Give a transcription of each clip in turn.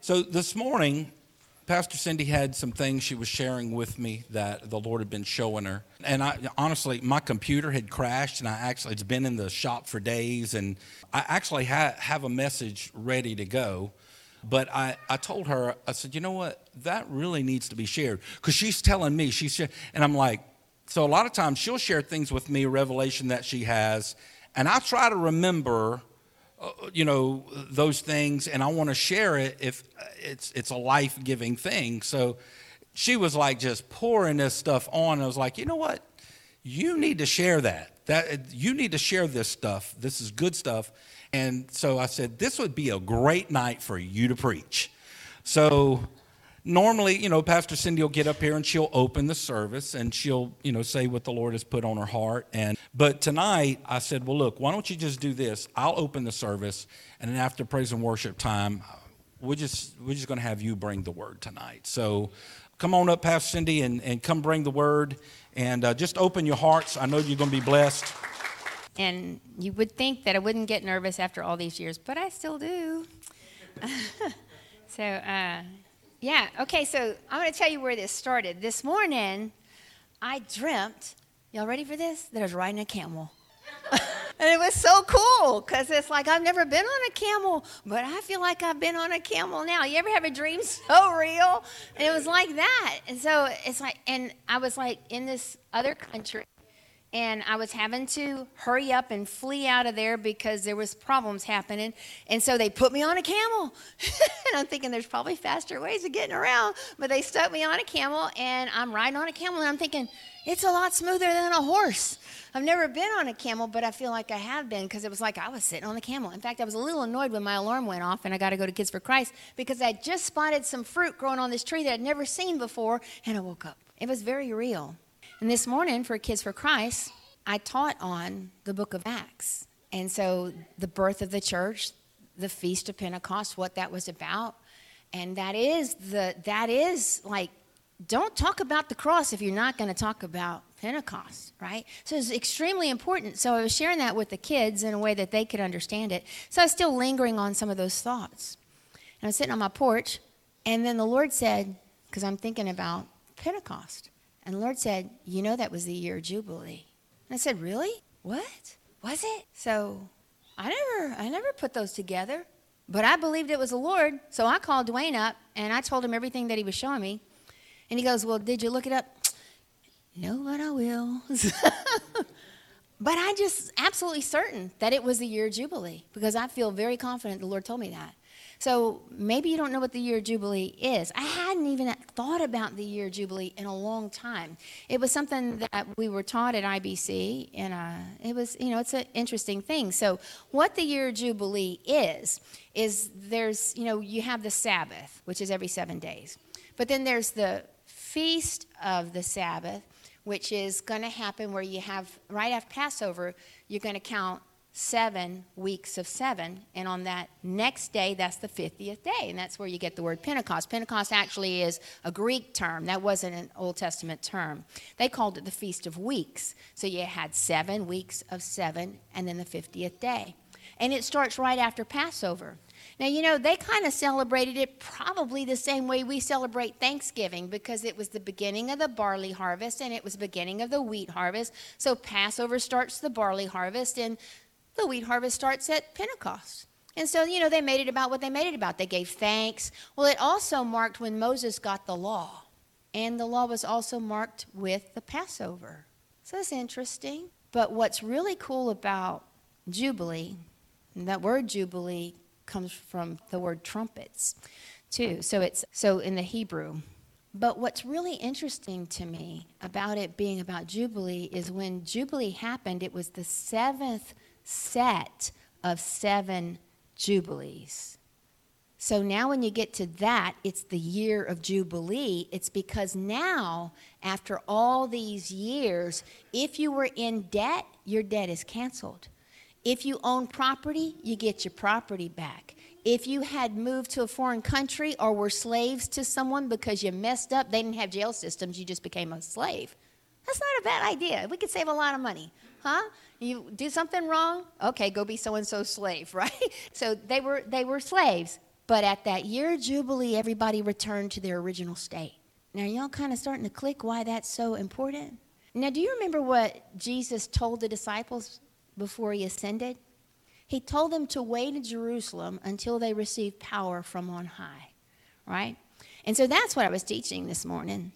So this morning, Pastor Cindy had some things she was sharing with me that the Lord had been showing her. And honestly, my computer had crashed, and it's been in the shop for days, and I actually have a message ready to go. But I told her, I said, you know what, that really needs to be shared. Because she's telling me, and I'm like, so a lot of times she'll share things with me, a revelation that she has, and I try to remember those things, and I want to share it if it's a life-giving thing. So she was like just pouring this stuff on. I was like, you know what? You need to share that. You need to share this stuff. This is good stuff. And so I said, this would be a great night for you to preach. So normally, Pastor Cindy will get up here and she'll open the service and she'll, say what the Lord has put on her heart. But tonight I said, well, look, why don't you just do this? I'll open the service, and then after praise and worship time, we're just going to have you bring the word tonight. So come on up, Pastor Cindy, and come bring the word, and just open your hearts. I know you're going to be blessed. And you would think that I wouldn't get nervous after all these years, but I still do. Yeah, okay, so I'm going to tell you where this started. This morning, I dreamt, y'all ready for this? That I was riding a camel. And it was so cool, because it's like I've never been on a camel, but I feel like I've been on a camel now. You ever have a dream so real? And it was like that. And so it's like, and I was like in this other country, and I was having to hurry up and flee out of there because there was problems happening. And so they put me on a camel. And I'm thinking there's probably faster ways of getting around. But they stuck me on a camel, and I'm riding on a camel, and I'm thinking, it's a lot smoother than a horse. I've never been on a camel, but I feel like I have been, because it was like I was sitting on the camel. In fact, I was a little annoyed when my alarm went off and I got to go to Kids for Christ, because I just spotted some fruit growing on this tree that I'd never seen before, and I woke up. It was very real. And this morning for Kids for Christ, I taught on the book of Acts. And so the birth of the church, the Feast of Pentecost, what that was about. And that is like, don't talk about the cross if you're not going to talk about Pentecost, right? So it's extremely important. So I was sharing that with the kids in a way that they could understand it. So I was still lingering on some of those thoughts. And I was sitting on my porch, and then the Lord said, because I'm thinking about Pentecost, and the Lord said, that was the year of Jubilee. And I said, really? What? Was it? So I never put those together, but I believed it was the Lord. So I called Dwayne up, and I told him everything that he was showing me. And he goes, well, did you look it up? No, but I will. But I'm just absolutely certain that it was the year of Jubilee, because I feel very confident the Lord told me that. So maybe you don't know what the year of Jubilee is. I hadn't even thought about the year of Jubilee in a long time. It was something that we were taught at IBC, and it was, it's an interesting thing. So what the year of Jubilee is there's, you have the Sabbath, which is every 7 days. But then there's the Feast of the Sabbath, which is going to happen where you have, right after Passover, you're going to count 7 weeks of 7, and on that next day, that's the 50th day, and that's where you get the word Pentecost. Pentecost actually is a Greek term. That wasn't an Old Testament term. They called it the Feast of Weeks. So you had 7 weeks of 7, and then the 50th day. And it starts right after Passover. Now, they kind of celebrated it probably the same way we celebrate Thanksgiving, because it was the beginning of the barley harvest, and it was the beginning of the wheat harvest. So Passover starts the barley harvest, and the wheat harvest starts at Pentecost. And so, they made it about what they made it about. They gave thanks. Well, it also marked when Moses got the law. And the law was also marked with the Passover. So it's interesting. But what's really cool about Jubilee, and that word Jubilee comes from the word trumpets, too. So in the Hebrew. But what's really interesting to me about it being about Jubilee is when Jubilee happened, it was the 7th set of 7 Jubilees. So now when you get to that, it's the year of Jubilee. It's because now, after all these years, if you were in debt, your debt is canceled. If you own property, you get your property back. If you had moved to a foreign country or were slaves to someone because you messed up, they didn't have jail systems, you just became a slave. That's not a bad idea. We could save a lot of money, huh? You do something wrong, okay, go be so-and-so's slave, right? So they were slaves. But at that year Jubilee, everybody returned to their original state. Now, y'all kind of starting to click why that's so important? Now, do you remember what Jesus told the disciples before he ascended? He told them to wait in Jerusalem until they received power from on high, right? And so that's what I was teaching this morning,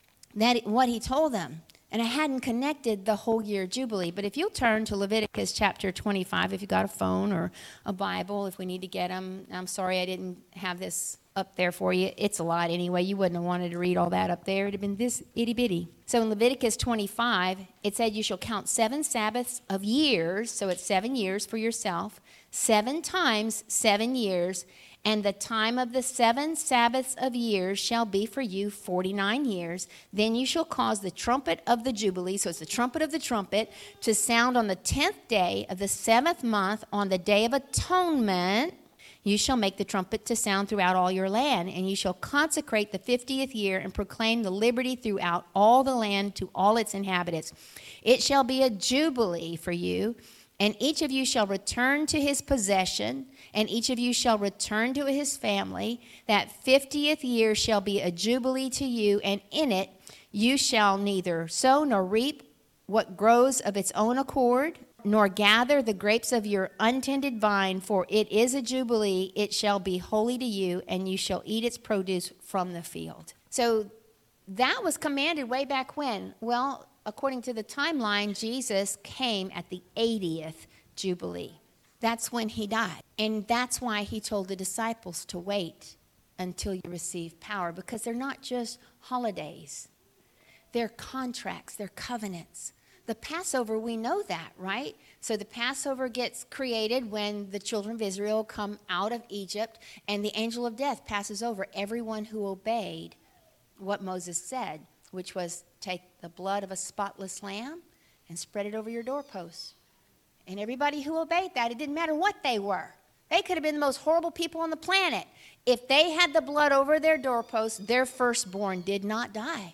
what he told them. And I hadn't connected the whole year Jubilee. But if you'll turn to Leviticus chapter 25, if you got a phone or a Bible, if we need to get them. I'm sorry I didn't have this up there for you. It's a lot anyway. You wouldn't have wanted to read all that up there. It would have been this itty bitty. So in Leviticus 25, it said you shall count 7 Sabbaths of years. So it's 7 years for yourself. 7 times 7 years. And the time of the 7 Sabbaths of years shall be for you 49 years. Then you shall cause the trumpet of the Jubilee, so it's the trumpet of the trumpet, to sound on the 10th day of the 7th month on the day of atonement. You shall make the trumpet to sound throughout all your land, and you shall consecrate the 50th year and proclaim the liberty throughout all the land to all its inhabitants. It shall be a jubilee for you, and each of you shall return to his possession, and each of you shall return to his family. That 50th year shall be a jubilee to you, and in it you shall neither sow nor reap what grows of its own accord, nor gather the grapes of your untended vine, for it is a jubilee. It shall be holy to you, and you shall eat its produce from the field. So that was commanded way back when. Well, according to the timeline, Jesus came at the 80th Jubilee. That's when he died. And that's why he told the disciples to wait until you receive power, because they're not just holidays. They're contracts, they're covenants. The Passover, we know that, right? So the Passover gets created when the children of Israel come out of Egypt, and the angel of death passes over everyone who obeyed what Moses said, which was take the blood of a spotless lamb and spread it over your doorposts. And everybody who obeyed that, it didn't matter what they were. They could have been the most horrible people on the planet. If they had the blood over their doorposts, their firstborn did not die.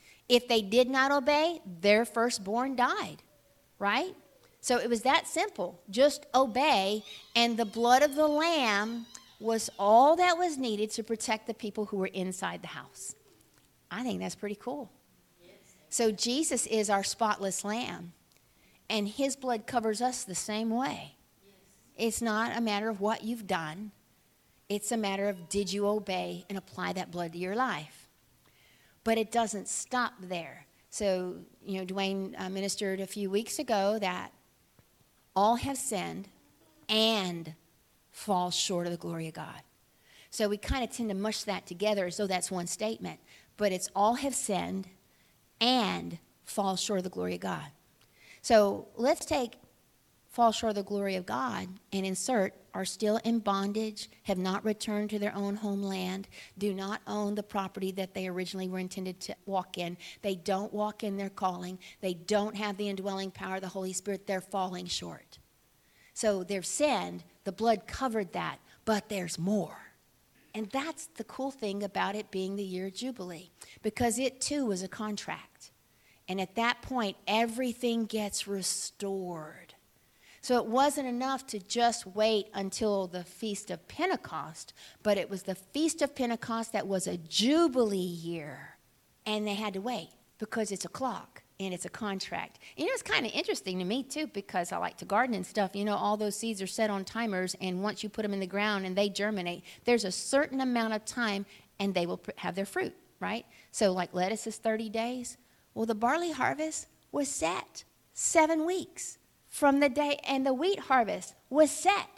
If they did not obey, their firstborn died, right? So it was that simple. Just obey, and the blood of the lamb was all that was needed to protect the people who were inside the house. I think that's pretty cool. So Jesus is our spotless lamb, and his blood covers us the same way. It's not a matter of what you've done. It's a matter of did you obey and apply that blood to your life. But it doesn't stop there. So, Dwayne ministered a few weeks ago that all have sinned and fall short of the glory of God. So we kind of tend to mush that together as though that's one statement. But it's all have sinned and fall short of the glory of God. So let's take fall short of the glory of God and insert are still in bondage, have not returned to their own homeland, do not own the property that they originally were intended to walk in. They don't walk in their calling. They don't have the indwelling power of the Holy Spirit. They're falling short. So they've sinned. The blood covered that, but there's more. And that's the cool thing about it being the year of Jubilee, because it too was a contract. And at that point, everything gets restored. So it wasn't enough to just wait until the Feast of Pentecost, but it was the Feast of Pentecost that was a Jubilee year. And they had to wait because it's a clock and it's a contract. It's kind of interesting to me, too, because I like to garden and stuff. All those seeds are set on timers, and once you put them in the ground and they germinate, there's a certain amount of time and they will have their fruit, right? So like lettuce is 30 days. Well, the barley harvest was set 7 weeks from the day, and the wheat harvest was set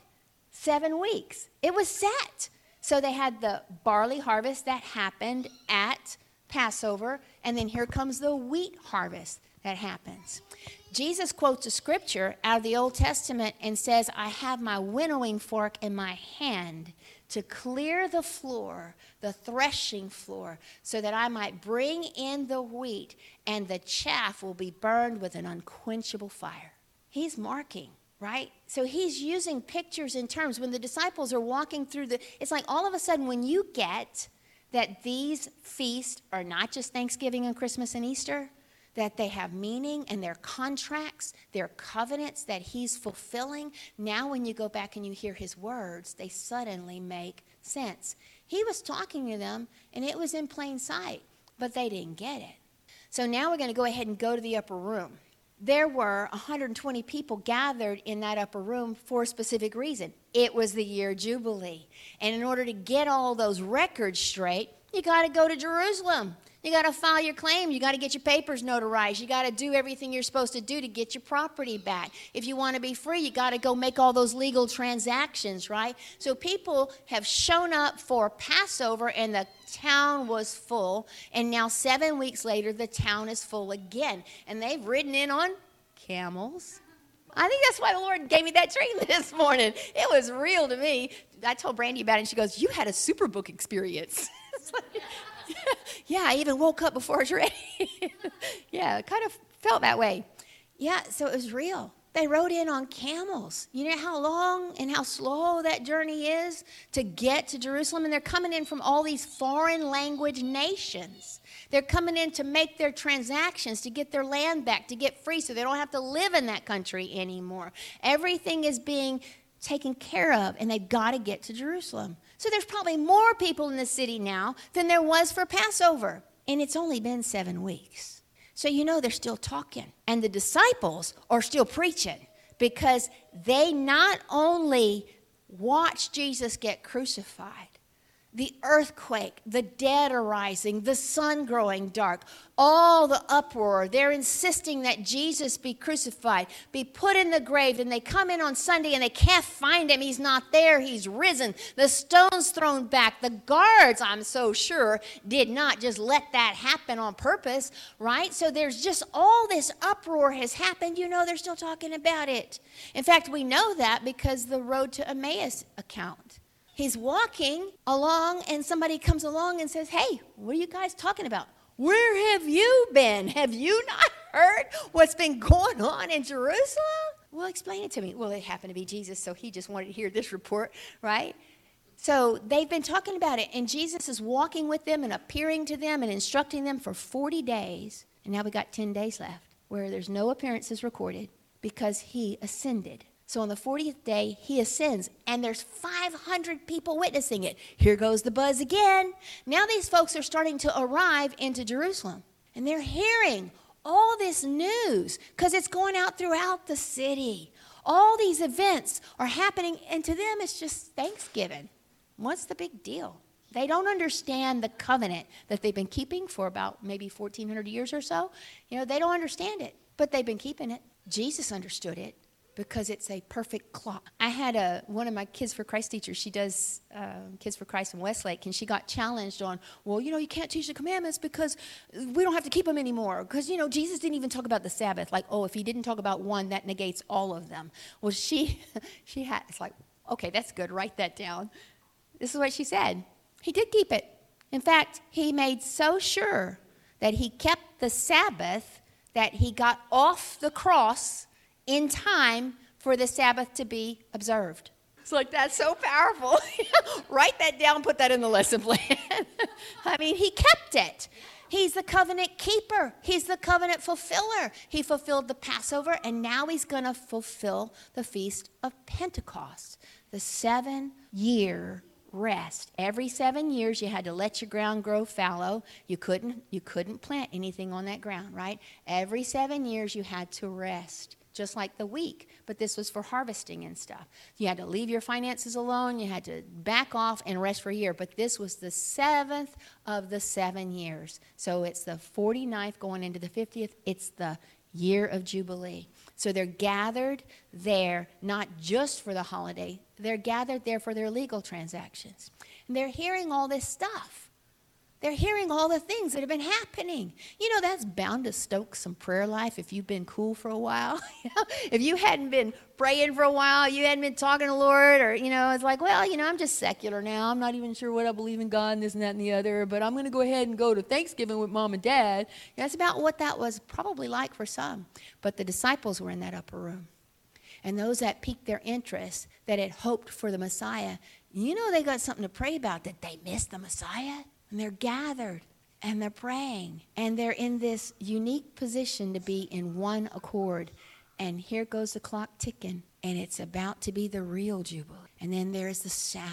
7 weeks. It was set. So they had the barley harvest that happened at Passover, and then here comes the wheat harvest that happens. Jesus quotes a scripture out of the Old Testament and says, I have my winnowing fork in my hand to clear the floor, the threshing floor, so that I might bring in the wheat, and the chaff will be burned with an unquenchable fire. He's marking, right? So he's using pictures and terms. When the disciples are walking through it's like all of a sudden when you get that these feasts are not just Thanksgiving and Christmas and Easter, that they have meaning and they're contracts, they're covenants that he's fulfilling. Now when you go back and you hear his words, they suddenly make sense. He was talking to them, and it was in plain sight, but they didn't get it. So now we're going to go ahead and go to the upper room. There were 120 people gathered in that upper room for a specific reason. It was the year Jubilee. And in order to get all those records straight, you got to go to Jerusalem. You got to file your claim. You got to get your papers notarized. You got to do everything you're supposed to do to get your property back. If you want to be free, you got to go make all those legal transactions, right? So people have shown up for Passover, and the town was full. And now 7 weeks later, the town is full again. And they've ridden in on camels. I think that's why the Lord gave me that dream this morning. It was real to me. I told Brandy about it, and she goes, "You had a Superbook experience." It's like, yeah, I even woke up before I was ready. Yeah, it kind of felt that way. Yeah, so it was real. They rode in on camels. You know how long and how slow that journey is to get to Jerusalem? And they're coming in from all these foreign language nations. They're coming in to make their transactions, to get their land back, to get free so they don't have to live in that country anymore. Everything is being taken care of, and they've got to get to Jerusalem. So there's probably more people in the city now than there was for Passover. And it's only been 7 weeks. So you know they're still talking. And the disciples are still preaching because they not only watched Jesus get crucified, the earthquake, the dead arising, the sun growing dark, all the uproar. They're insisting that Jesus be crucified, be put in the grave. And they come in on Sunday and they can't find him. He's not there. He's risen. The stone's thrown back. The guards, I'm so sure, did not just let that happen on purpose, right? So there's just all this uproar has happened. You know, they're still talking about it. In fact, we know that because the Road to Emmaus account. He's walking along, and somebody comes along and says, "Hey, what are you guys talking about? Where have you been? Have you not heard what's been going on in Jerusalem?" Well, explain it to me. Well, it happened to be Jesus, so he just wanted to hear this report, right? So they've been talking about it, and Jesus is walking with them and appearing to them and instructing them for 40 days. And now we got 10 days left where there's no appearances recorded because he ascended. So on the 40th day, he ascends, and there's 500 people witnessing it. Here goes the buzz again. Now these folks are starting to arrive into Jerusalem, and they're hearing all this news because it's going out throughout the city. All these events are happening, and to them it's just Thanksgiving. What's the big deal? They don't understand the covenant that they've been keeping for about maybe 1,400 years or so. You know, they don't understand it, but they've been keeping it. Jesus understood it. Because it's a perfect clock. I had one of my Kids for Christ teachers. She does Kids for Christ in Westlake, and she got challenged on, well, you know, you can't teach the commandments because we don't have to keep them anymore. Because, you know, Jesus didn't even talk about the Sabbath. Like, oh, if he didn't talk about one, that negates all of them. Well, she had, it's like, okay, that's good. Write that down. This is what she said. He did keep it. In fact, he made so sure that he kept the Sabbath that he got off the cross in time for the Sabbath to be observed. It's like, that's so powerful. Write that down, put that in the lesson plan. I mean, he kept it. He's the covenant keeper. He's the covenant fulfiller. He fulfilled the Passover, and now he's going to fulfill the Feast of Pentecost, the 7-year rest. Every 7 years, you had to let your ground grow fallow. You couldn't plant anything on that ground, right? Every 7 years, you had to rest. Just like the week, but this was for harvesting and stuff. You had to leave your finances alone. You had to back off and rest for a year, but this was the 7th of the 7 years. So it's the 49th going into the 50th. It's the year of Jubilee. So they're gathered there, not just for the holiday. They're gathered there for their legal transactions. And they're hearing all this stuff. They're hearing all the things that have been happening. You know, that's bound to stoke some prayer life if you've been cool for a while. If you hadn't been praying for a while, you hadn't been talking to the Lord, or, you know, it's like, well, you know, I'm just secular now. I'm not even sure what I believe in God and this and that and the other, but I'm going to go ahead and go to Thanksgiving with Mom and Dad. That's about what that was probably like for some. But the disciples were in that upper room. And those that piqued their interest, that had hoped for the Messiah, you know, they got something to pray about, that they missed the Messiah. And they're gathered, and they're praying, and they're in this unique position to be in one accord. And here goes the clock ticking, and it's about to be the real Jubilee. And then there's the sound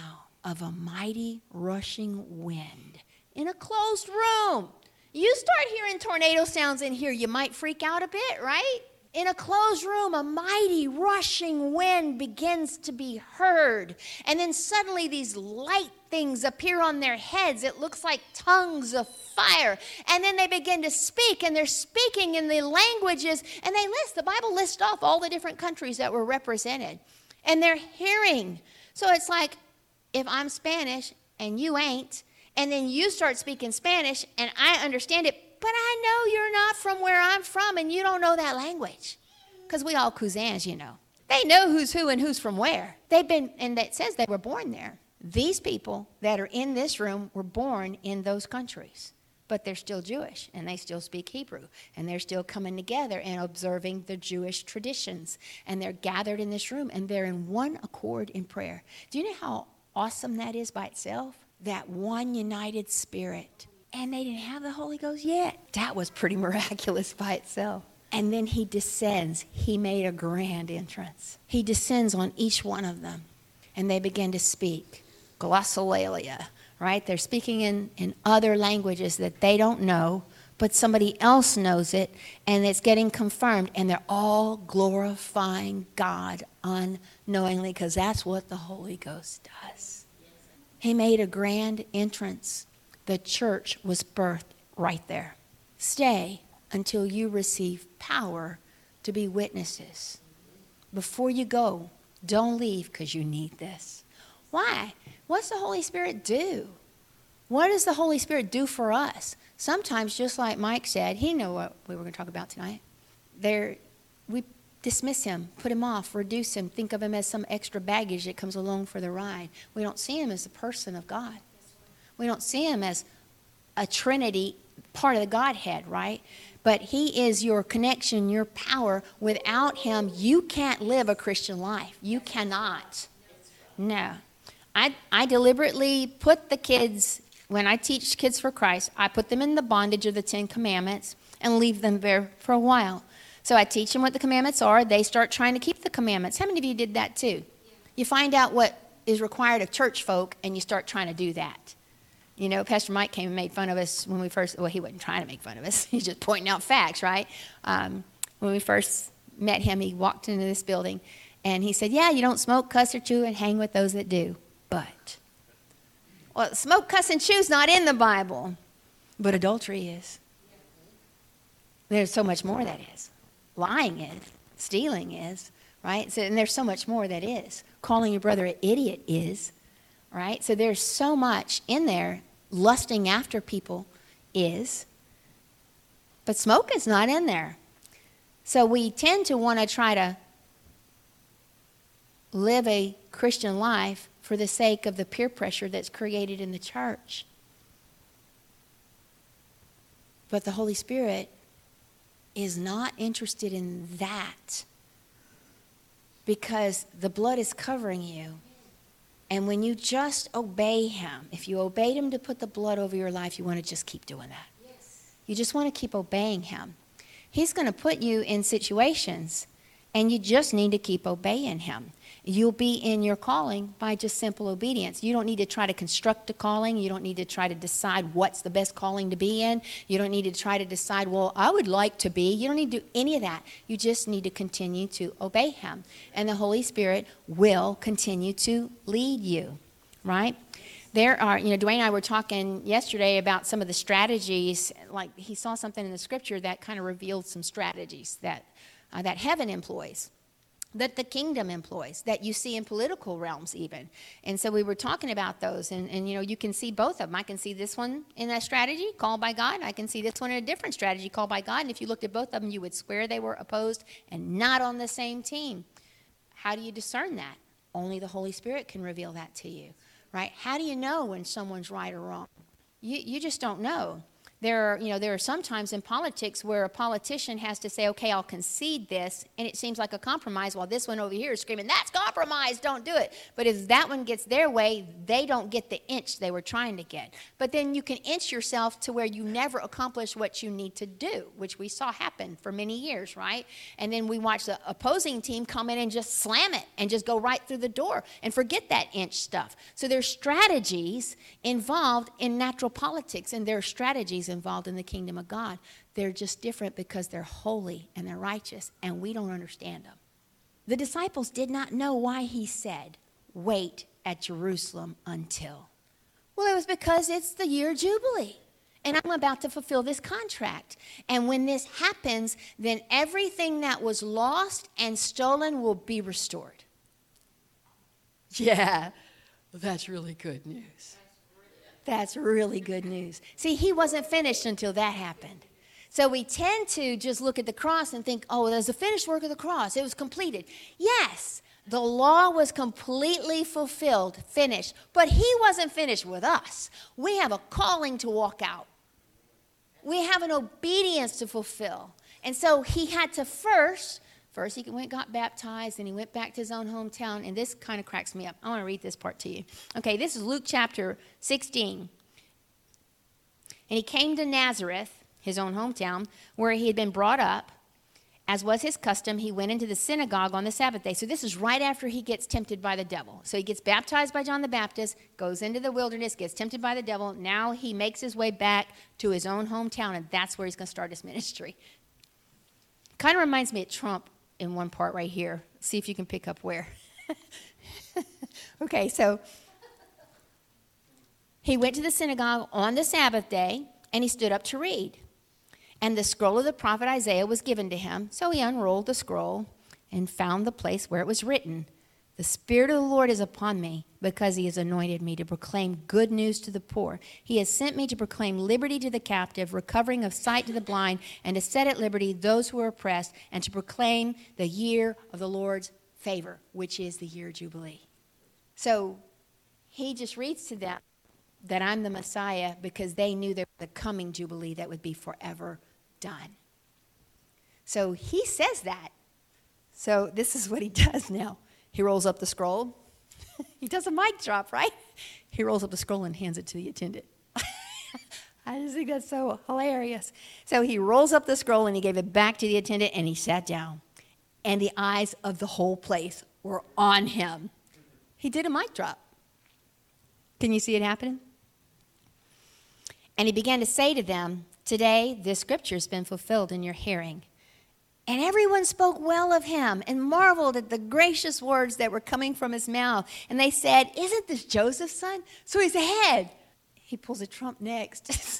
of a mighty rushing wind in a closed room. You start hearing tornado sounds in here, you might freak out a bit, right? In a closed room, a mighty rushing wind begins to be heard. And then suddenly these light things appear on their heads. It looks like tongues of fire. And then they begin to speak, and they're speaking in the languages. And the Bible lists off all the different countries that were represented. And they're hearing. So it's like, if I'm Spanish and you ain't, and then you start speaking Spanish and I understand it, but I know you're not from where I'm from and you don't know that language. Because we all cousins, you know. They know who's who and who's from where. And that says they were born there. These people that are in this room were born in those countries. But they're still Jewish and they still speak Hebrew. And they're still coming together and observing the Jewish traditions. And they're gathered in this room and they're in one accord in prayer. Do you know how awesome that is by itself? That one united spirit. And they didn't have the Holy Ghost yet. That was pretty miraculous by itself. And then he descends. He made a grand entrance. He descends on each one of them. And they begin to speak. Glossolalia, right? They're speaking in other languages that they don't know, but somebody else knows it, and it's getting confirmed. And they're all glorifying God unknowingly, because that's what the Holy Ghost does. He made a grand entrance. The church was birthed right there. Stay until you receive power to be witnesses. Before you go, don't leave, because you need this. Why? What's the Holy Spirit do? What does the Holy Spirit do for us? Sometimes, just like Mike said, he knew what we were going to talk about tonight. We dismiss him, put him off, reduce him, think of him as some extra baggage that comes along for the ride. We don't see him as the person of God. We don't see him as a Trinity, part of the Godhead, right? But he is your connection, your power. Without him, you can't live a Christian life. You cannot. No. I deliberately put the kids, when I teach Kids for Christ, I put them in the bondage of the 10 Commandments and leave them there for a while. So I teach them what the commandments are. They start trying to keep the commandments. How many of you did that too? You find out what is required of church folk and you start trying to do that. You know, Pastor Mike came and made fun of us when we first, well, he wasn't trying to make fun of us. He's just pointing out facts, right? When we first met him, he walked into this building and he said, yeah, you don't smoke, cuss, or chew, and hang with those that do. But, well, smoke, cuss, and chew's not in the Bible, but adultery is. There's so much more that is. Lying is. Stealing is, right? So, and there's so much more that is. Calling your brother an idiot is, right? So there's so much in there. Lusting after people is. But smoke is not in there. So we tend to want to try to live a Christian life for the sake of the peer pressure that's created in the church. But the Holy Spirit is not interested in that, because the blood is covering you. And when you just obey him, if you obeyed him to put the blood over your life, you want to just keep doing that. Yes. You just want to keep obeying him. He's going to put you in situations, and you just need to keep obeying him. You'll be in your calling by just simple obedience. You don't need to try to construct a calling. You don't need to try to decide what's the best calling to be in. You don't need to try to decide, well, I would like to be. You don't need to do any of that. You just need to continue to obey him. And the Holy Spirit will continue to lead you, right? There are, Dwayne and I were talking yesterday about some of the strategies. Like he saw something in the scripture that kind of revealed some strategies that heaven employs, that the kingdom employs, that you see in political realms even. And so we were talking about those, and you can see both of them. I can see this one in a strategy called by God. I can see this one in a different strategy called by God. And if you looked at both of them, you would swear they were opposed and not on the same team. How do you discern that? Only the Holy Spirit can reveal that to you, right? How do you know when someone's right or wrong? You just don't know. there are some times in politics where a politician has to say, okay, I'll concede this, and it seems like a compromise, while this one over here is screaming, that's compromise, don't do it. But if that one gets their way, they don't get the inch they were trying to get. But then you can inch yourself to where you never accomplish what you need to do, which we saw happen for many years, right? And then we watch the opposing team come in and just slam it and just go right through the door and forget that inch stuff. So there's strategies involved in natural politics, and there are strategies involved in the kingdom of God. They're just different because they're holy and they're righteous, and we don't understand them. The disciples did not know why he said, wait at Jerusalem until. Well, it was because it's the year Jubilee, and I'm about to fulfill this contract. And when this happens, then everything that was lost and stolen will be restored. Yeah, that's really good news. That's really good news. See, he wasn't finished until that happened. So we tend to just look at the cross and think, oh, there's the finished work of the cross. It was completed. Yes, the law was completely fulfilled, finished. But he wasn't finished with us. We have a calling to walk out. We have an obedience to fulfill. And so he had to first he went and got baptized, and he went back to his own hometown. And this kind of cracks me up. I want to read this part to you. Okay, this is Luke chapter 16. And he came to Nazareth, his own hometown, where he had been brought up. As was his custom, he went into the synagogue on the Sabbath day. So this is right after he gets tempted by the devil. So he gets baptized by John the Baptist, goes into the wilderness, gets tempted by the devil. Now he makes his way back to his own hometown, and that's where he's going to start his ministry. Kind of reminds me of Trump in one part right here. See if you can pick up where. Okay, so he went to the synagogue on the Sabbath day, and he stood up to read. And the scroll of the prophet Isaiah was given to him. So he unrolled the scroll and found the place where it was written, the Spirit of the Lord is upon me, because he has anointed me to proclaim good news to the poor. He has sent me to proclaim liberty to the captive, recovering of sight to the blind, and to set at liberty those who are oppressed, and to proclaim the year of the Lord's favor, which is the year Jubilee. So he just reads to them that I'm the Messiah, because they knew there was a coming Jubilee that would be forever done. So he says that. So this is what he does now. He rolls up the scroll. He does a mic drop, right? He rolls up the scroll and hands it to the attendant. I just think that's so hilarious. So he rolls up the scroll and he gave it back to the attendant, and he sat down. And the eyes of the whole place were on him. He did a mic drop. Can you see it happening? And he began to say to them, today this scripture has been fulfilled in your hearing. And everyone spoke well of him and marveled at the gracious words that were coming from his mouth. And they said, isn't this Joseph's son? So he's ahead. He pulls a Trump next.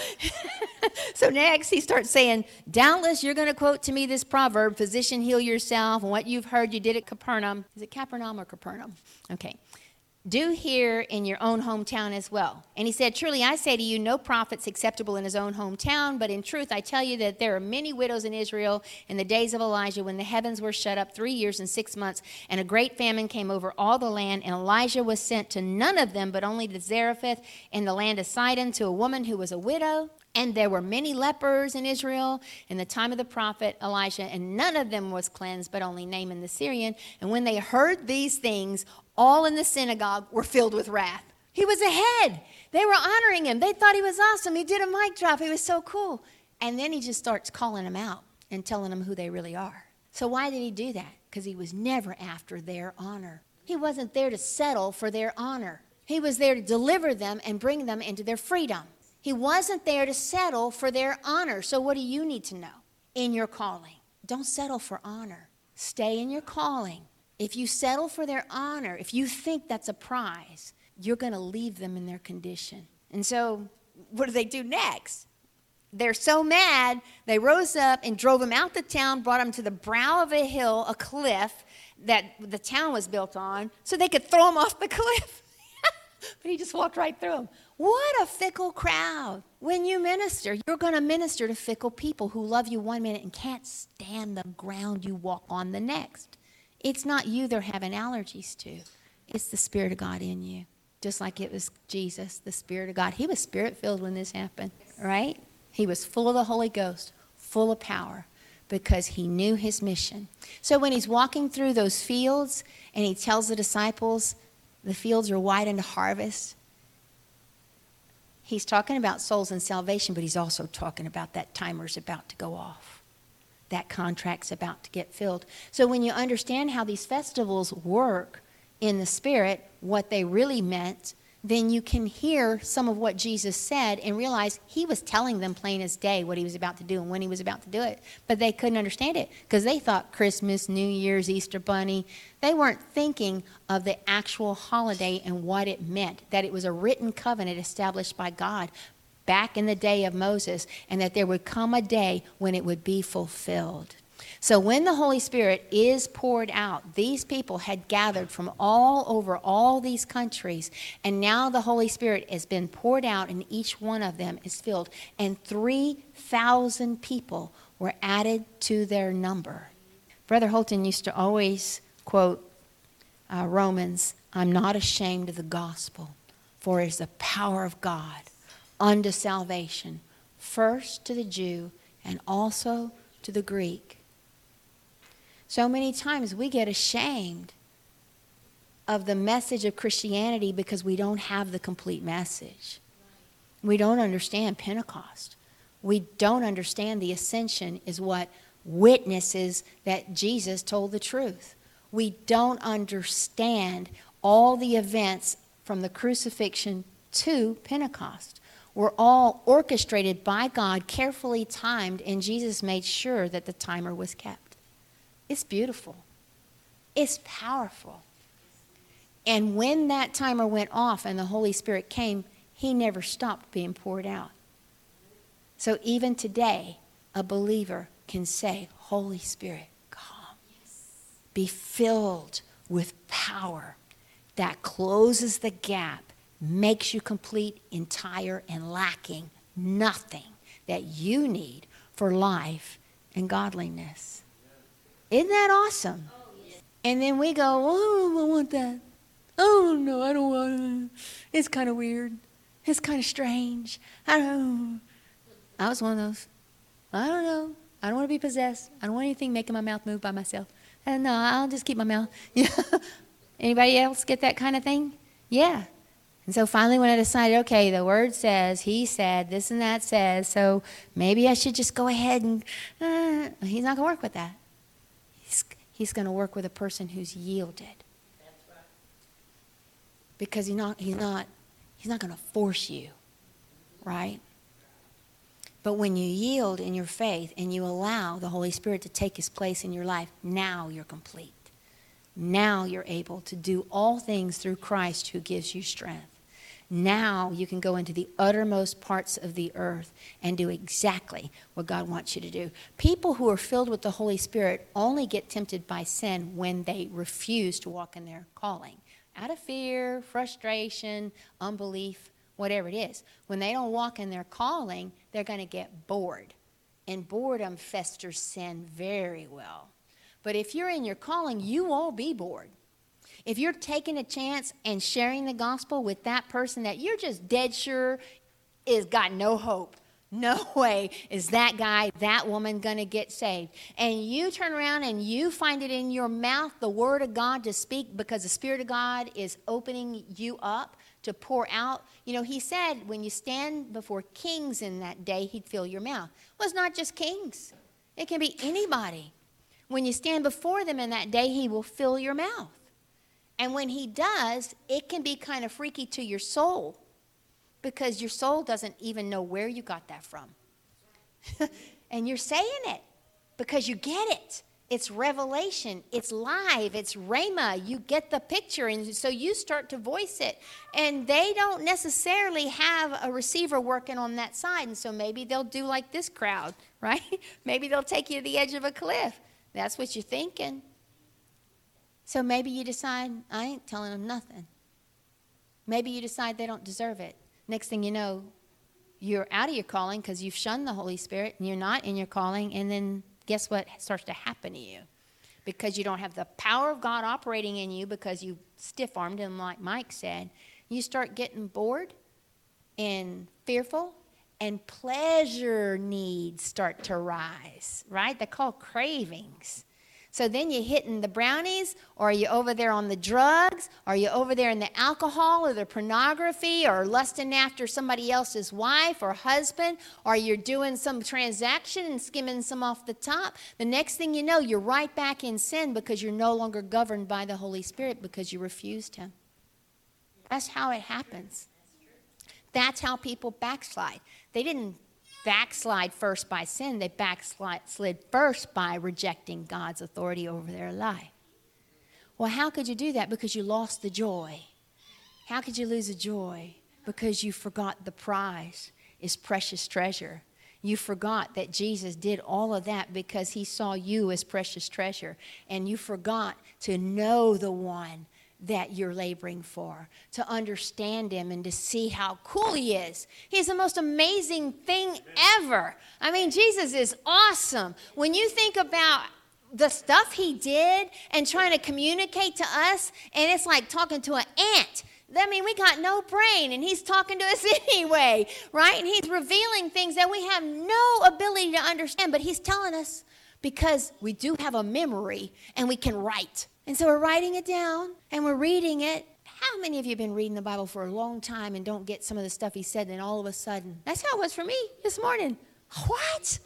So next he starts saying, doubtless you're going to quote to me this proverb, physician, heal yourself. And what you've heard you did at Capernaum. Is it Capernaum or Capernaum? Okay. Do here in your own hometown as well. And he said, truly I say to you, no prophet's acceptable in his own hometown, but in truth I tell you that there are many widows in Israel in the days of Elijah, when the heavens were shut up 3 years and 6 months, and a great famine came over all the land, and Elijah was sent to none of them, but only to Zarephath in the land of Sidon, to a woman who was a widow. And there were many lepers in Israel in the time of the prophet Elisha, and none of them was cleansed, but only Naaman the Syrian. And when they heard these things, all in the synagogue were filled with wrath. He was ahead. They were honoring him. They thought he was awesome. He did a mic drop. He was so cool. And then he just starts calling them out and telling them who they really are. So why did he do that? Because he was never after their honor. He wasn't there to settle for their honor. He was there to deliver them and bring them into their freedom. He wasn't there to settle for their honor. So what do you need to know in your calling? Don't settle for honor. Stay in your calling. If you settle for their honor, if you think that's a prize, you're going to leave them in their condition. And so what do they do next? They're so mad, they rose up and drove him out the town, brought him to the brow of a hill, a cliff that the town was built on, so they could throw him off the cliff. But he just walked right through them. What a fickle crowd. When you minister, you're going to minister to fickle people who love you 1 minute and can't stand the ground you walk on the next. It's not you they're having allergies to. It's the Spirit of God in you. Just like it was Jesus, the Spirit of God. He was Spirit-filled when this happened, right? He was full of the Holy Ghost, full of power, because he knew his mission. So when he's walking through those fields and he tells the disciples the fields are white unto harvest, he's talking about souls and salvation, but he's also talking about that timer's about to go off. That contract's about to get filled. So when you understand how these festivals work in the Spirit, what they really meant, then you can hear some of what Jesus said and realize he was telling them plain as day what he was about to do and when he was about to do it. But they couldn't understand it because they thought Christmas, New Year's, Easter Bunny. They weren't thinking of the actual holiday and what it meant, that it was a written covenant established by God back in the day of Moses, and that there would come a day when it would be fulfilled. So when the Holy Spirit is poured out, these people had gathered from all over all these countries, and now the Holy Spirit has been poured out and each one of them is filled, and 3,000 people were added to their number. Brother Holton used to always quote Romans, "I'm not ashamed of the gospel, for it is the power of God unto salvation, first to the Jew and also to the Greek." So many times we get ashamed of the message of Christianity because we don't have the complete message. We don't understand Pentecost. We don't understand the ascension is what witnesses that Jesus told the truth. We don't understand all the events from the crucifixion to Pentecost. Were all orchestrated by God, carefully timed, and Jesus made sure that the timer was kept. It's beautiful. It's powerful. And when that timer went off and the Holy Spirit came, he never stopped being poured out. So even today, a believer can say, "Holy Spirit, come." Be filled with power that closes the gap, makes you complete, entire, and lacking nothing that you need for life and godliness. Isn't that awesome? And then we go, "Oh, I don't want that. Oh, no, I don't want it. It's kind of weird. It's kind of strange. I don't know." I was one of those. I don't know. I don't want to be possessed. I don't want anything making my mouth move by myself. And no, I'll just keep my mouth. Anybody else get that kind of thing? Yeah. And so finally when I decided, okay, the word says, he said, this and that says, so maybe I should just go ahead and, he's not going to work with that. He's going to work with a person who's yielded. That's right. Because he's not going to force you, right? But when you yield in your faith and you allow the Holy Spirit to take his place in your life, now you're complete. Now you're able to do all things through Christ who gives you strength. Now you can go into the uttermost parts of the earth and do exactly what God wants you to do. People who are filled with the Holy Spirit only get tempted by sin when they refuse to walk in their calling. Out of fear, frustration, unbelief, whatever it is. When they don't walk in their calling, they're going to get bored. And boredom festers sin very well. But if you're in your calling, you won't be bored. If you're taking a chance and sharing the gospel with that person that you're just dead sure is got no hope, no way is that guy, that woman going to get saved. And you turn around and you find it in your mouth, the word of God to speak because the Spirit of God is opening you up to pour out. You know, he said when you stand before kings in that day, he'd fill your mouth. Well, it's not just kings. It can be anybody. When you stand before them in that day, he will fill your mouth. And when he does, it can be kind of freaky to your soul because your soul doesn't even know where you got that from. And you're saying it because you get it. It's revelation. It's live. It's rhema. You get the picture, and so you start to voice it. And they don't necessarily have a receiver working on that side, and so maybe they'll do like this crowd, right? Maybe they'll take you to the edge of a cliff. That's what you're thinking. So maybe you decide, I ain't telling them nothing. Maybe you decide they don't deserve it. Next thing you know, you're out of your calling because you've shunned the Holy Spirit and you're not in your calling. And then guess what starts to happen to you? Because you don't have the power of God operating in you because you stiff-armed him like Mike said. You start getting bored and fearful and pleasure needs start to rise, right? They're called cravings. So then you're hitting the brownies, or are you over there on the drugs? Are you over there in the alcohol or the pornography, or lusting after somebody else's wife or husband, or you're doing some transaction and skimming some off the top? The next thing you know, you're right back in sin because you're no longer governed by the Holy Spirit because you refused him. That's how it happens. That's how people backslide. They didn't backslide first by sin. They backslid first by rejecting God's authority over their life. Well, how could you do that? Because you lost the joy. How could you lose the joy? Because you forgot the prize is precious treasure. You forgot that Jesus did all of that because he saw you as precious treasure. And you forgot to know the one that you're laboring for, to understand him and to see how cool he is. He's the most amazing thing ever. I mean, Jesus is awesome. When you think about the stuff he did and trying to communicate to us, and it's like talking to an ant. I mean, we got no brain, and he's talking to us anyway, right? And he's revealing things that we have no ability to understand, but he's telling us because we do have a memory and we can write. And so we're writing it down and we're reading it. How many of you have been reading the Bible for a long time and don't get some of the stuff he said, and all of a sudden, that's how it was for me this morning. What?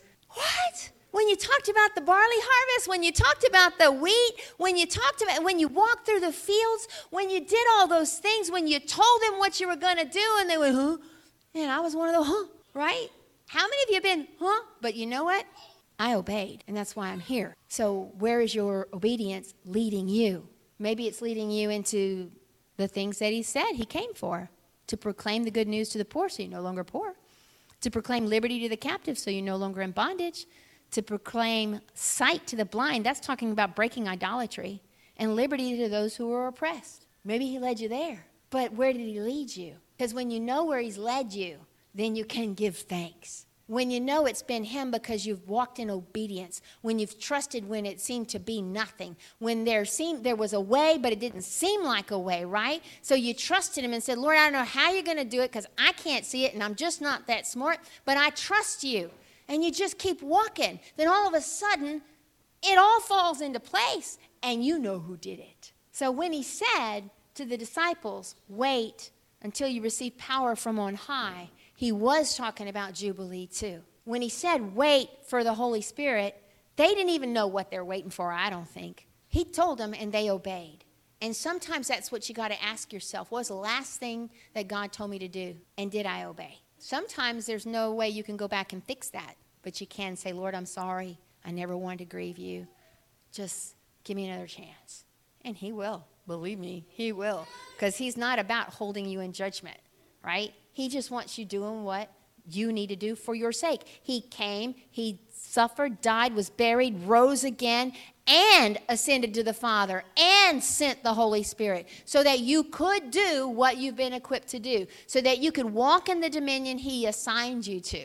When you talked about the barley harvest, when you talked about the wheat, when you walked through the fields, when you did all those things, when you told them what you were going to do, and they went, huh? And I was one of the, huh? Right? How many of you have been, huh? But you know what? I obeyed, and that's why I'm here. So where is your obedience leading you? Maybe it's leading you into the things that he said he came for, to proclaim the good news to the poor so you're no longer poor, to proclaim liberty to the captive so you're no longer in bondage, to proclaim sight to the blind. That's talking about breaking idolatry, and liberty to those who are oppressed. Maybe he led you there, but where did he lead you? Because when you know where he's led you, then you can give thanks. When you know it's been him because you've walked in obedience, when you've trusted when it seemed to be nothing, when there was a way, but it didn't seem like a way, right? So you trusted him and said, Lord, I don't know how you're going to do it because I can't see it and I'm just not that smart, but I trust you. And you just keep walking. Then all of a sudden, it all falls into place and you know who did it. So when he said to the disciples, wait until you receive power from on high, he was talking about Jubilee too. When he said, wait for the Holy Spirit, they didn't even know what they're waiting for, I don't think. He told them and they obeyed. And sometimes that's what you got to ask yourself. What was the last thing that God told me to do? And did I obey? Sometimes there's no way you can go back and fix that. But you can say, Lord, I'm sorry. I never wanted to grieve you. Just give me another chance. And he will. Believe me, he will. Because he's not about holding you in judgment, right? He just wants you doing what you need to do for your sake. He came, he suffered, died, was buried, rose again, and ascended to the Father, and sent the Holy Spirit so that you could do what you've been equipped to do, so that you could walk in the dominion he assigned you to.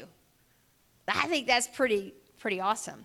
I think that's pretty awesome.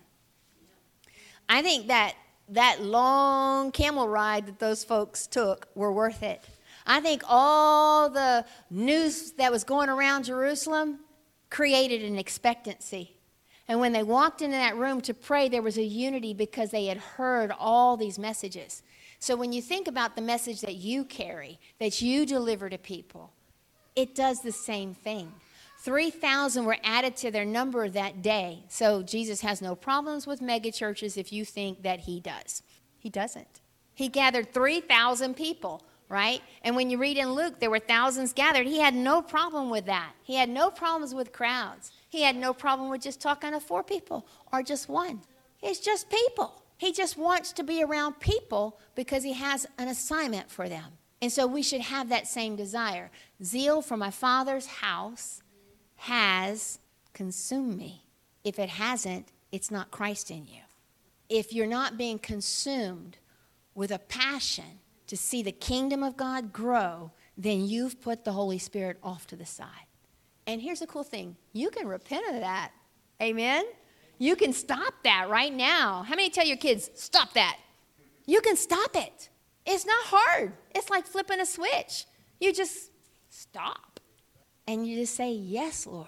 I think that long camel ride that those folks took were worth it. I think all the news that was going around Jerusalem created an expectancy. And when they walked into that room to pray, there was a unity because they had heard all these messages. So when you think about the message that you carry, that you deliver to people, it does the same thing. 3,000 were added to their number that day. So Jesus has no problems with megachurches if you think that he does. He doesn't. He gathered 3,000 people, right? And when you read in Luke, there were thousands gathered. He had no problem with that. He had no problems with crowds. He had no problem with just talking to 4 people or just 1. It's just people. He just wants to be around people because he has an assignment for them. And so we should have that same desire. Zeal for my Father's house has consumed me. If it hasn't, it's not Christ in you. If you're not being consumed with a passion to see the kingdom of God grow, then you've put the Holy Spirit off to the side. And here's the cool thing. You can repent of that. Amen? You can stop that right now. How many tell your kids, stop that? You can stop it. It's not hard. It's like flipping a switch. You just stop. And you just say, yes, Lord.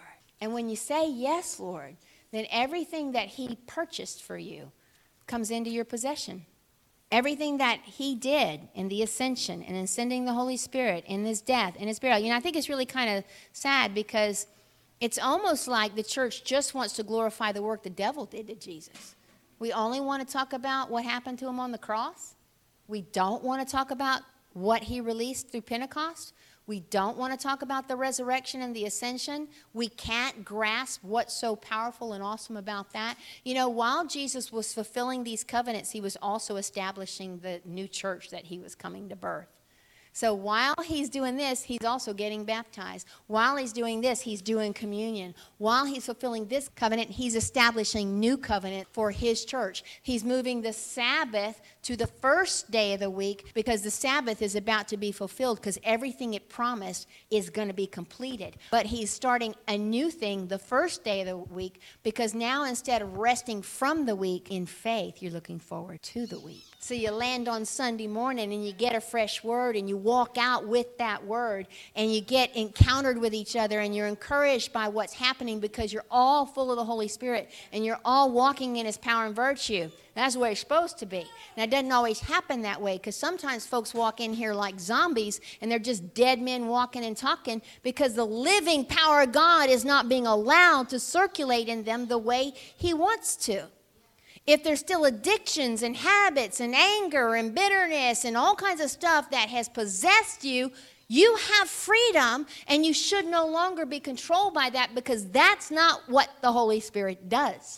And when you say yes, Lord, then everything that he purchased for you comes into your possession. Everything that he did in the ascension and in sending the Holy Spirit, in his death and his burial. You know, I think it's really kind of sad because it's almost like the church just wants to glorify the work the devil did to Jesus. We only want to talk about what happened to him on the cross. We don't want to talk about what he released through Pentecost. We don't want to talk about the resurrection and the ascension. We can't grasp what's so powerful and awesome about that. You know, while Jesus was fulfilling these covenants, he was also establishing the new church that he was coming to birth. So while he's doing this, he's also getting baptized. While he's doing this, he's doing communion. While he's fulfilling this covenant, he's establishing new covenant for his church. He's moving the Sabbath to the first day of the week because the Sabbath is about to be fulfilled because everything it promised is going to be completed. But he's starting a new thing the first day of the week because now instead of resting from the week in faith, you're looking forward to the week. So you land on Sunday morning and you get a fresh word and you walk out with that word and you get encountered with each other and you're encouraged by what's happening because you're all full of the Holy Spirit and you're all walking in his power and virtue. That's where it's supposed to be. Now, it doesn't always happen that way because sometimes folks walk in here like zombies and they're just dead men walking and talking because the living power of God is not being allowed to circulate in them the way he wants to. If there's still addictions and habits and anger and bitterness and all kinds of stuff that has possessed you, you have freedom and you should no longer be controlled by that because that's not what the Holy Spirit does.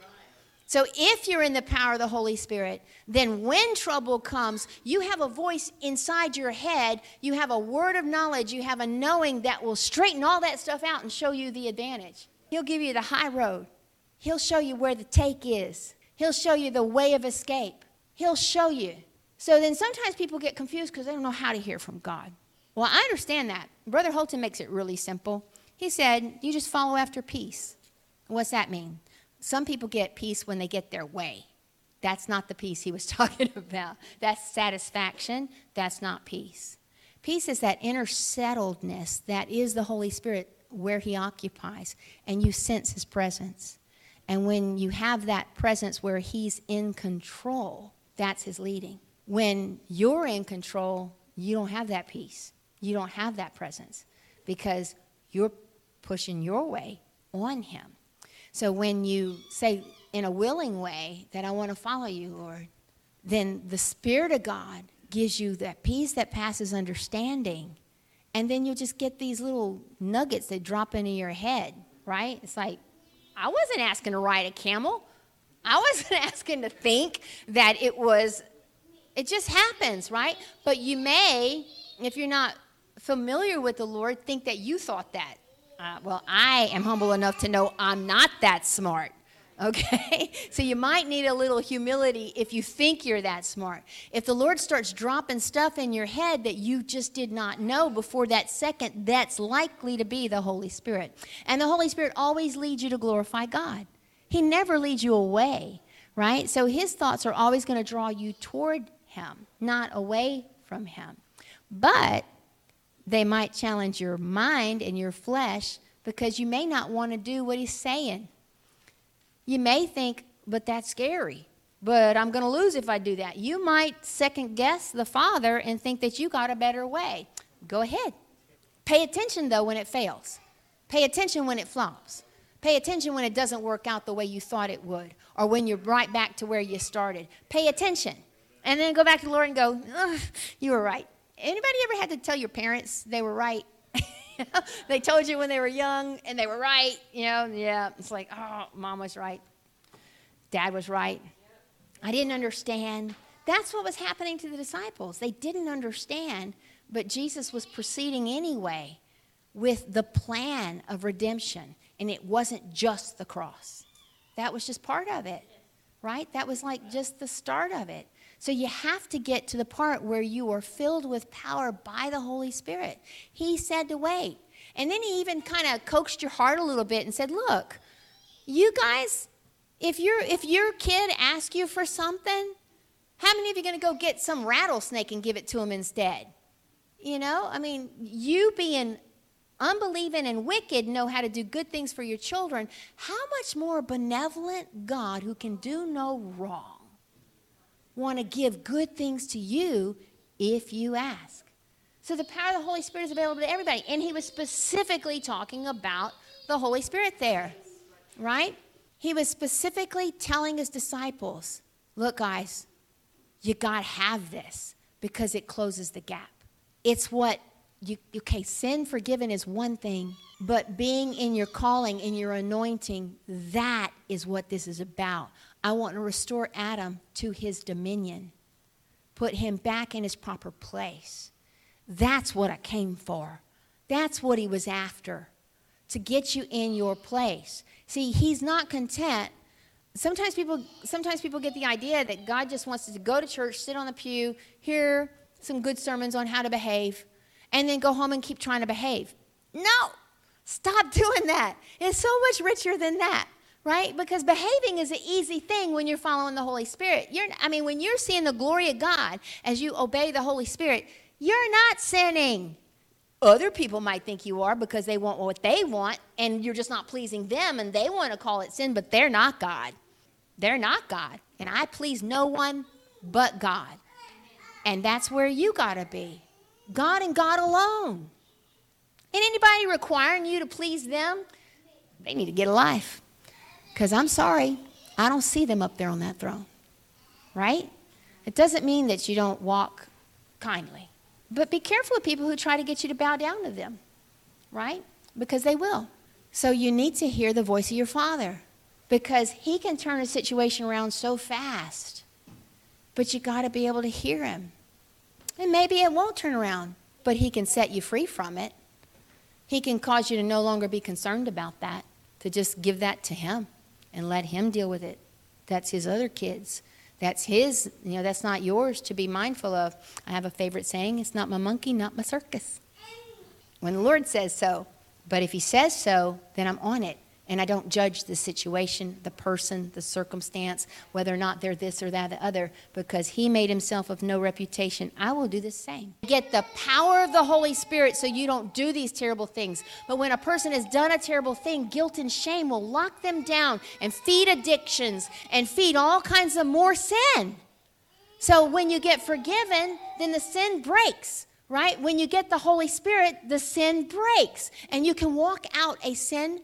So if you're in the power of the Holy Spirit, then when trouble comes, you have a voice inside your head, you have a word of knowledge, you have a knowing that will straighten all that stuff out and show you the advantage. He'll give you the high road. He'll show you where the take is. He'll show you the way of escape. He'll show you. So then sometimes people get confused because they don't know how to hear from God. Well, I understand that. Brother Holton makes it really simple. He said, you just follow after peace. What's that mean? Some people get peace when they get their way. That's not the peace he was talking about. That's satisfaction. That's not peace. Peace is that inner settledness that is the Holy Spirit where he occupies, and you sense his presence. And when you have that presence where he's in control, that's his leading. When you're in control, you don't have that peace. You don't have that presence because you're pushing your way on him. So when you say in a willing way that I want to follow you, Lord, then the Spirit of God gives you that peace that passes understanding. And then you'll just get these little nuggets that drop into your head, right? It's like, I wasn't asking to ride a camel. I wasn't asking to think that it just happens, right? But you may, if you're not familiar with the Lord, think that you thought that. Well, I am humble enough to know I'm not that smart, okay? So you might need a little humility if you think you're that smart. If the Lord starts dropping stuff in your head that you just did not know before that second, that's likely to be the Holy Spirit. And the Holy Spirit always leads you to glorify God. He never leads you away, right? So his thoughts are always going to draw you toward him, not away from him. But they might challenge your mind and your flesh because you may not want to do what he's saying. You may think, but that's scary. But I'm going to lose if I do that. You might second guess the Father and think that you got a better way. Go ahead. Pay attention, though, when it fails. Pay attention when it flops. Pay attention when it doesn't work out the way you thought it would or when you're right back to where you started. Pay attention. And then go back to the Lord and go, you were right. Anybody ever had to tell your parents they were right? They told you when they were young and they were right, yeah. It's like, oh, mom was right. Dad was right. I didn't understand. That's what was happening to the disciples. They didn't understand, but Jesus was proceeding anyway with the plan of redemption, and it wasn't just the cross. That was just part of it, right? That was like just the start of it. So you have to get to the part where you are filled with power by the Holy Spirit. He said to wait. And then he even kind of coaxed your heart a little bit and said, look, you guys, if your kid asks you for something, how many of you are going to go get some rattlesnake and give it to him instead? You being unbelieving and wicked know how to do good things for your children, how much more benevolent God, who can do no wrong, want to give good things to you if you ask? So the power of the Holy Spirit is available to everybody. And he was specifically talking about the Holy Spirit there, right? He was specifically telling his disciples, look, guys, you got to have this because it closes the gap. It's what, sin forgiven is one thing, but being in your calling, in your anointing, that is what this is about. I want to restore Adam to his dominion, put him back in his proper place. That's what I came for. That's what he was after, to get you in your place. See, he's not content. Sometimes people get the idea that God just wants us to go to church, sit on the pew, hear some good sermons on how to behave, and then go home and keep trying to behave. No, stop doing that. It's so much richer than that, right? Because behaving is an easy thing when you're following the Holy Spirit. When you're seeing the glory of God as you obey the Holy Spirit, you're not sinning. Other people might think you are because they want what they want, and you're just not pleasing them, and they want to call it sin, but they're not God. They're not God. And I please no one but God. And that's where you got to be. God and God alone. And anybody requiring you to please them, they need to get a life. Because I'm sorry, I don't see them up there on that throne. Right? It doesn't mean that you don't walk kindly. But be careful of people who try to get you to bow down to them, right? Because they will. So you need to hear the voice of your Father, because he can turn a situation around so fast. But you got to be able to hear him. And maybe it won't turn around, but he can set you free from it. He can cause you to no longer be concerned about that, to just give that to him and let him deal with it. That's his other kids. That's his, that's not yours to be mindful of. I have a favorite saying, it's not my monkey, not my circus. When the Lord says so. But if he says so, then I'm on it. And I don't judge the situation, the person, the circumstance, whether or not they're this or that or the other, because he made himself of no reputation. I will do the same. Get the power of the Holy Spirit so you don't do these terrible things. But when a person has done a terrible thing, guilt and shame will lock them down and feed addictions and feed all kinds of more sin. So when you get forgiven, then the sin breaks. Right? When you get the Holy Spirit, the sin breaks. And you can walk out a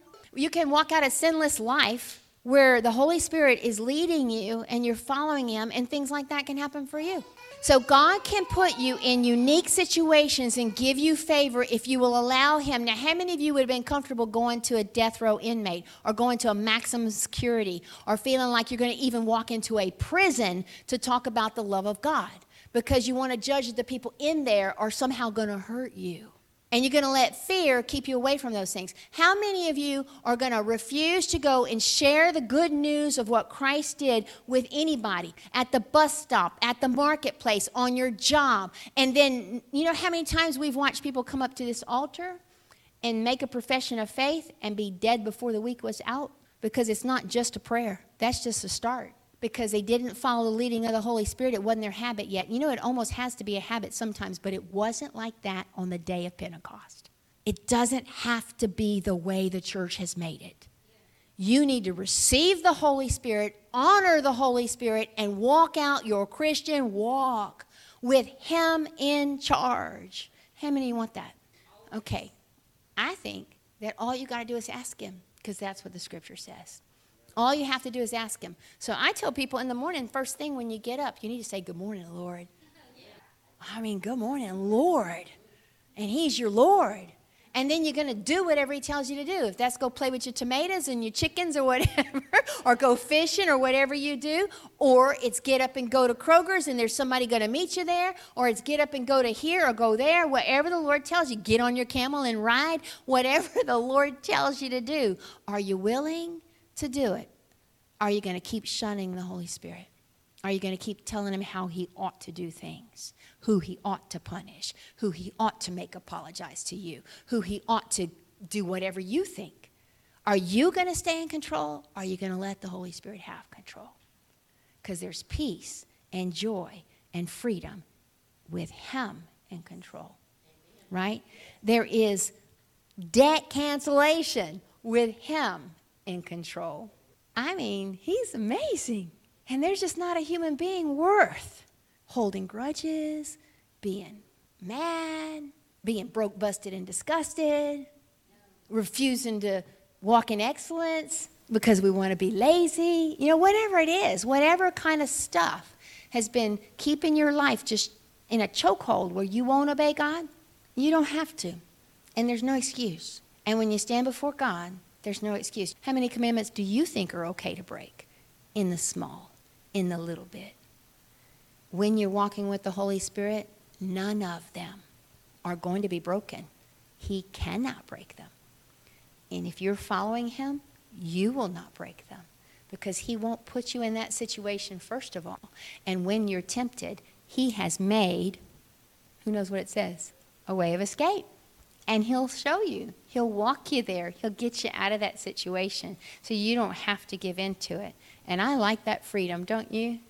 sinless life where the Holy Spirit is leading you and you're following him, and things like that can happen for you. So God can put you in unique situations and give you favor if you will allow him. Now, how many of you would have been comfortable going to a death row inmate or going to a maximum security or feeling like you're going to even walk into a prison to talk about the love of God? Because you want to judge that the people in there are somehow going to hurt you. And you're going to let fear keep you away from those things. How many of you are going to refuse to go and share the good news of what Christ did with anybody? At the bus stop, at the marketplace, on your job. And then, you know how many times we've watched people come up to this altar and make a profession of faith and be dead before the week was out? Because it's not just a prayer. That's just a start. Because they didn't follow the leading of the Holy Spirit. It wasn't their habit yet. You know, it almost has to be a habit sometimes, but it wasn't like that on the day of Pentecost. It doesn't have to be the way the church has made it. You need to receive the Holy Spirit, honor the Holy Spirit, and walk out your Christian walk with him in charge. How many of you want that? Okay. I think that all you got to do is ask him, because that's what the scripture says. All you have to do is ask him. So I tell people in the morning, first thing when you get up, you need to say, good morning, Lord. Good morning, Lord. And he's your Lord. And then you're going to do whatever he tells you to do. If that's go play with your tomatoes and your chickens or whatever, or go fishing or whatever you do, or it's get up and go to Kroger's and there's somebody going to meet you there, or it's get up and go to here or go there, whatever the Lord tells you. Get on your camel and ride, whatever the Lord tells you to do. Are you willing to do it? Are you going to keep shunning the Holy Spirit? Are you going to keep telling him how he ought to do things, who he ought to punish, who he ought to make apologize to you, who he ought to do whatever you think? Are you going to stay in control? Or are you going to let the Holy Spirit have control? Because there's peace and joy and freedom with him in control, right? There is debt cancellation with him in control. I mean, he's amazing. And there's just not a human being worth holding grudges, being mad, being broke, busted, and disgusted, refusing to walk in excellence because we want to be lazy. You know, whatever it is, whatever kind of stuff has been keeping your life just in a chokehold where you won't obey God, you don't have to. And there's no excuse. And when you stand before God, there's no excuse. How many commandments do you think are okay to break? In the small, in the little bit. When you're walking with the Holy Spirit, none of them are going to be broken. He cannot break them. And if you're following him, you will not break them because he won't put you in that situation first of all. And when you're tempted, he has made, who knows what it says, a way of escape. And he'll show you. He'll walk you there. He'll get you out of that situation so you don't have to give in to it. And I like that freedom, don't you?